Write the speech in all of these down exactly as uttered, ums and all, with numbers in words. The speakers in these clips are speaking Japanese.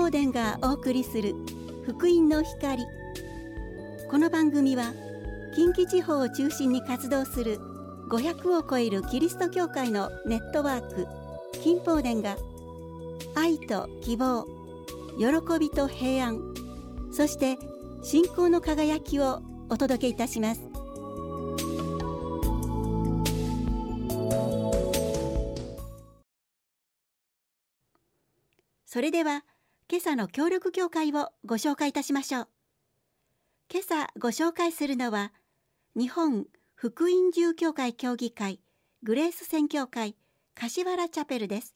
宝殿がお送りする福音の光。この番組は近畿地方を中心に活動するごひゃくを超えるキリスト教会のネットワーク金宝殿が愛と希望、喜びと平安、そして信仰の輝きをお届けいたします。それでは今朝の協力教会をご紹介いたしましょう。今朝ご紹介するのは日本福音住教会協議会グレース宣教会柏原チャペルです。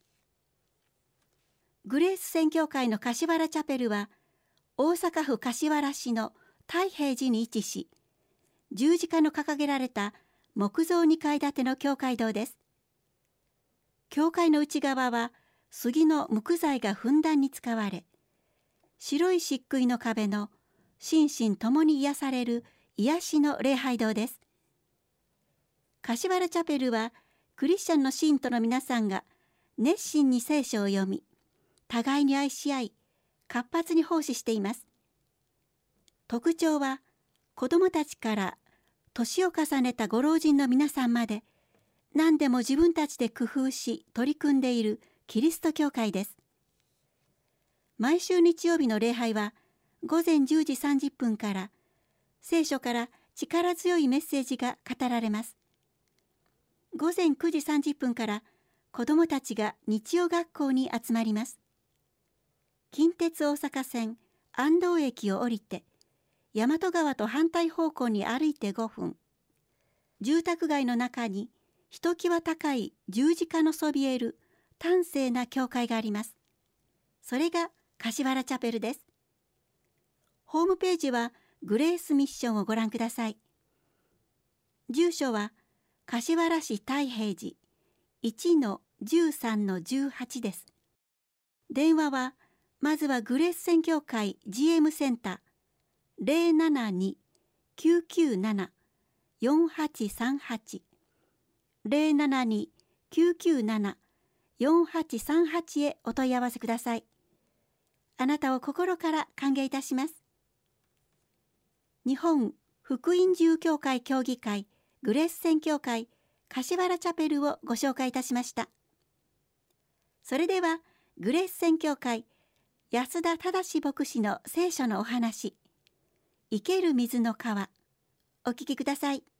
グレース宣教会の柏原チャペルは大阪府柏原市の太平寺に位置し、十字架の掲げられた木造にかい建ての教会堂です。教会の内側は杉の木材がふんだんに使われ、白い漆喰の壁の心身ともに癒される癒しの礼拝堂です。柏原チャペルはクリスチャンの信徒の皆さんが熱心に聖書を読み、互いに愛し合い、活発に奉仕しています。特徴は子どもたちから年を重ねたご老人の皆さんまで、何でも自分たちで工夫し取り組んでいるキリスト教会です。毎週日曜日の礼拝はごぜんじゅうじさんじゅっぷんから聖書から力強いメッセージが語られます。ごぜんくじさんじゅっぷんから子どもたちが日曜学校に集まります。近鉄大阪線安藤駅を降りて大和川と反対方向に歩いてごふん、住宅街の中にひときわ高い十字架のそびえる端正な教会があります。それが柏原チャペルです。ホームページはグレースミッションをご覧ください。住所は柏原市太平寺 いちのじゅうさんのじゅうはち です。電話はまずはグレース宣教会 ジーエム センター ゼロななに きゅうきゅうなな よんはちさんはち ゼロななに きゅうきゅうなな よんはちさんはち へお問い合わせください。あなたを心から歓迎いたします。日本福音住教会協議会グレース宣教会柏原チャペルをご紹介いたしました。それではグレース宣教会安田忠牧師の聖書のお話、生ける水の川、お聞きください。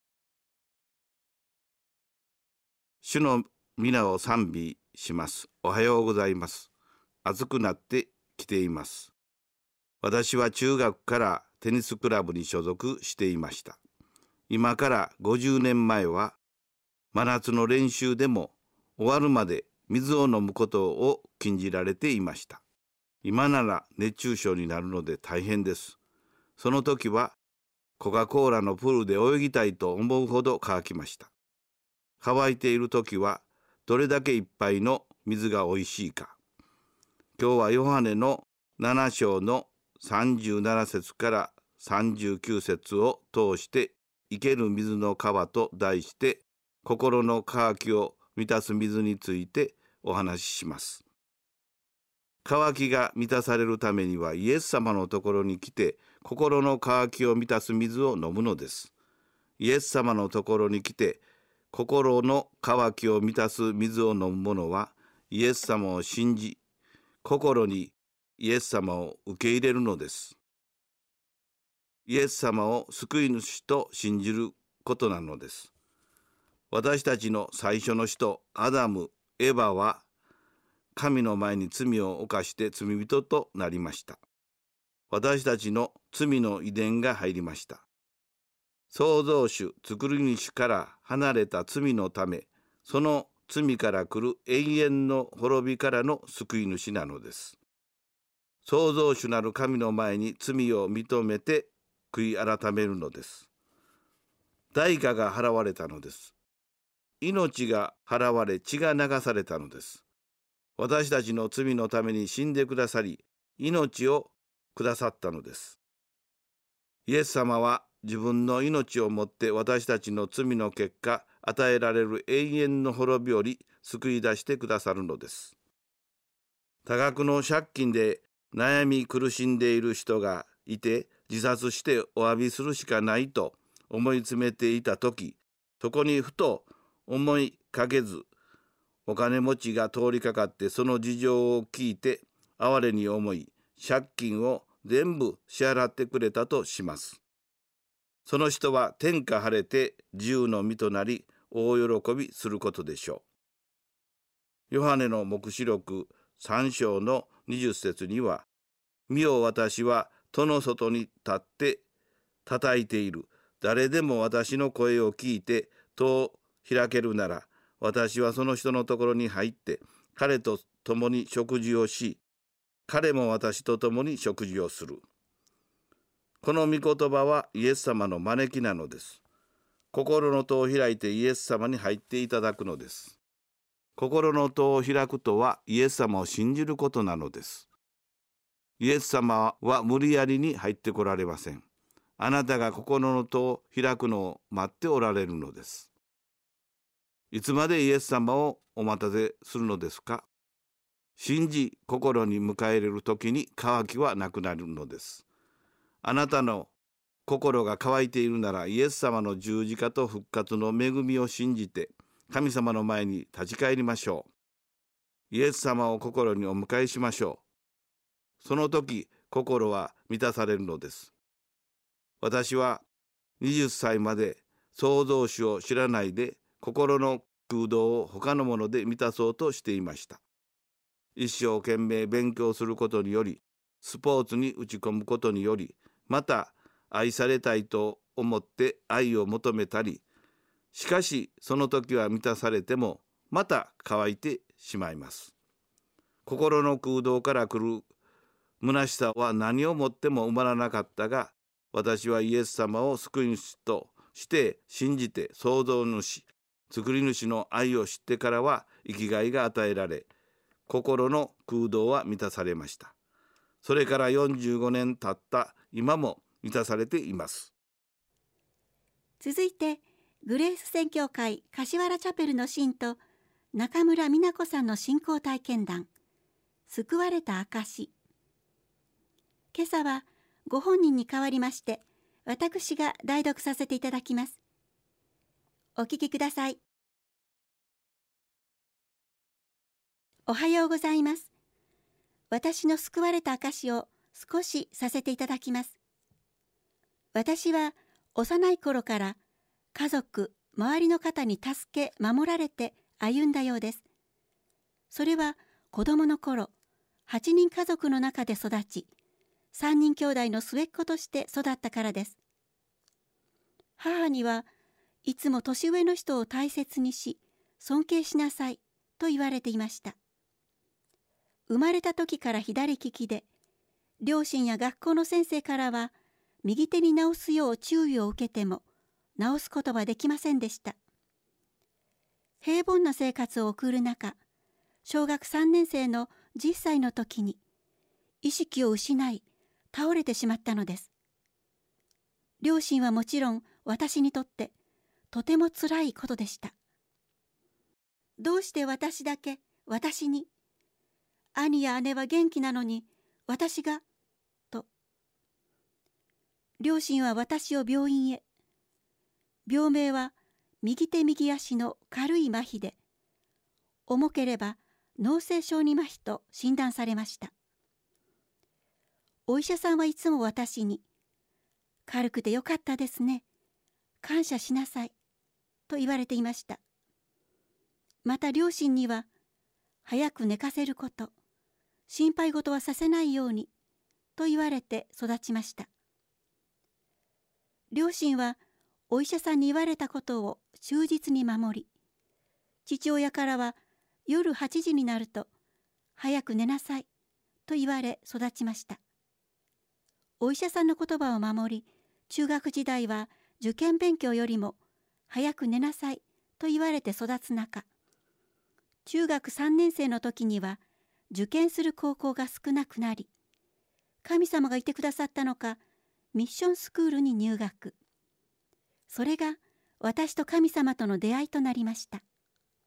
主の皆を賛美します。おはようございます。暑くなってきています。私は中学からテニスクラブに所属していました。今からごじゅうねんまえは真夏の練習でも終わるまで水を飲むことを禁じられていました。今なら熱中症になるので大変です。その時はコカ・コーラのプールで泳ぎたいと思うほど乾きました。乾いている時はどれだけいっぱいの水がおいしいか。今日はヨハネのなな章のさんじゅうなな節からさんじゅうきゅう節を通して生ける水の川と題して心の渇きを満たす水についてお話しします。渇きが満たされるためにはイエス様のところに来て心の渇きを満たす水を飲むのです。イエス様のところに来て心の渇きを満たす水を飲む者はイエス様を信じ、心にイエス様を受け入れるのです。イエス様を救い主と信じることなのです。私たちの最初の人アダム、エバは神の前に罪を犯して罪人となりました。私たちの罪の遺伝が入りました。創造主、作り主から離れた罪のため、その罪から来る永遠の滅びからの救い主なのです。創造主なる神の前に罪を認めて悔い改めるのです。代価が払われたのです。命が払われ血が流されたのです。私たちの罪のために死んでくださり、命をくださったのです。イエス様は自分の命をもって私たちの罪の結果、与えられる永遠の滅びより救い出してくださるのです。多額の借金で悩み苦しんでいる人がいて自殺してお詫びするしかないと思い詰めていたとき、そこにふと思いかけず、お金持ちが通りかかってその事情を聞いて哀れに思い、借金を全部支払ってくれたとします。その人は天下晴れて自由の身となり、大喜びすることでしょう。ヨハネの黙示録さん章のにじゅっ節には、見よ私は戸の外に立って叩いている。誰でも私の声を聞いて戸を開けるなら、私はその人のところに入って彼と共に食事をし、彼も私と共に食事をする。この御言葉はイエス様の招きなのです。心の戸を開いてイエス様に入っていただくのです。心の戸を開くとはイエス様を信じることなのです。イエス様は無理やりに入ってこられません。あなたが心の戸を開くのを待っておられるのです。いつまでイエス様をお待たせするのですか？信じ心に迎え入れるときに渇きはなくなるのです。あなたの心が渇いているなら、イエス様の十字架と復活の恵みを信じて神様の前に立ち返りましょう。イエス様を心にお迎えしましょう。その時心は満たされるのです。私ははたちまで創造主を知らないで心の空洞を他のもので満たそうとしていました。一生懸命勉強することにより、スポーツに打ち込むことにより、また愛されたいと思って愛を求めたり、しかしその時は満たされてもまた乾いてしまいます。心の空洞から来る虚しさは何をもっても埋まらなかったが、私はイエス様を救い主として信じて、創造主、作り主の愛を知ってからは生きがいが与えられ、心の空洞は満たされました。それからよんじゅうごねん経った今も満たされています。 続いてグレース宣教会柏原チャペルの信徒中村美奈子さんの信仰体験談、救われた証。今朝はご本人に代わりまして私が代読させていただきます。お聞きください。おはようございます。私の救われた証を少しさせていただきます。私は幼い頃から家族、周りの方に助け、守られて歩んだようです。それは子供の頃、はちにん家族の中で育ち、さんにん兄弟の末っ子として育ったからです。母にはいつも年上の人を大切にし、尊敬しなさいと言われていました。生まれた時から左利きで、両親や学校の先生からは右手に直すよう注意を受けても直すことはできませんでした。平凡な生活を送る中、小学さんねん生のじゅっさいの時に意識を失い倒れてしまったのです。両親はもちろん私にとってとてもつらいことでした。どうして私だけ私に、兄や姉は元気なのに私が、と。両親は私を病院へ。病名は右手右足の軽い麻痺で、重ければ脳性小児麻痺と診断されました。お医者さんはいつも私に、軽くてよかったですね、感謝しなさい、と言われていました。また両親には、早く寝かせること、心配事はさせないように、と言われて育ちました。両親はお医者さんに言われたことを忠実に守り、父親からは夜はちじになると、早く寝なさい、と言われ育ちました。お医者さんの言葉を守り、中学時代は受験勉強よりも早く寝なさいと言われて育つ中、中学さんねん生の時には受験する高校が少なくなり、神様がいてくださったのか、ミッションスクールに入学。それが私と神様との出会いとなりました。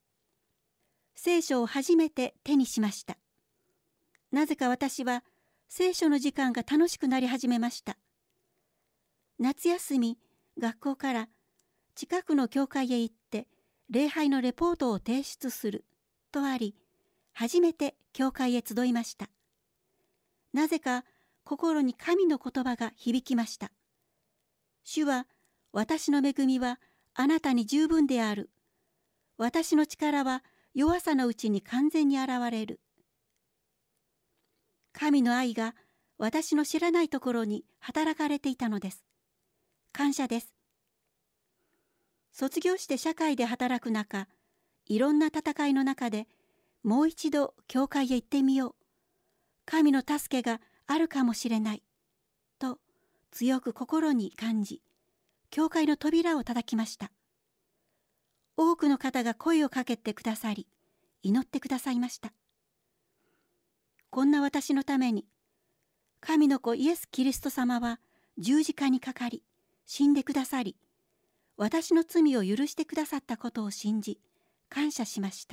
聖書を初めて手にしました。なぜか私は聖書の時間が楽しくなり始めました。夏休み、学校から近くの教会へ行って礼拝のレポートを提出するとあり、初めて教会へ集いました。なぜか心に神の言葉が響きました。主は、私の恵みはあなたに十分である。私の力は弱さのうちに完全に現れる。神の愛が私の知らないところに働かれていたのです。感謝です。卒業して社会で働く中、いろんな戦いの中でもう一度教会へ行ってみよう。神の助けがあるかもしれない。と強く心に感じ、教会の扉を叩きました。多くの方が声をかけてくださり、祈ってくださいました。こんな私のために、神の子イエス・キリスト様は十字架にかかり、死んでくださり、私の罪を許してくださったことを信じ、感謝しました。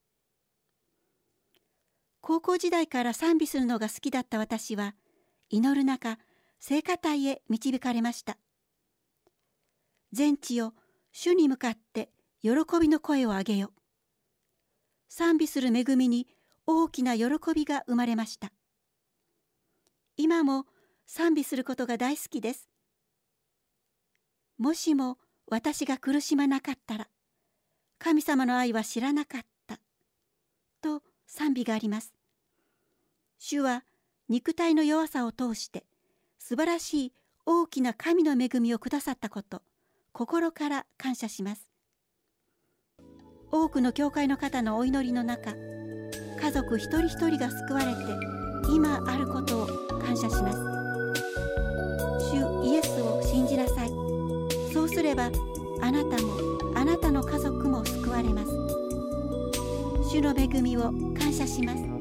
高校時代から賛美するのが好きだった私は、祈る中、聖歌隊へ導かれました。全地よ、主に向かって喜びの声を上げよ。賛美する恵みに大きな喜びが生まれました。今も賛美することが大好きです。もしも私が苦しまなかったら、神様の愛は知らなかった、と賛美があります。主は肉体の弱さを通して素晴らしい大きな神の恵みをくださったこと、心から感謝します。多くの教会の方のお祈りの中、家族一人一人が救われて今あることを感謝します。主イエスを信じなさい。そうすればあなたもあなたの家族も救われます。主の恵みを感謝します。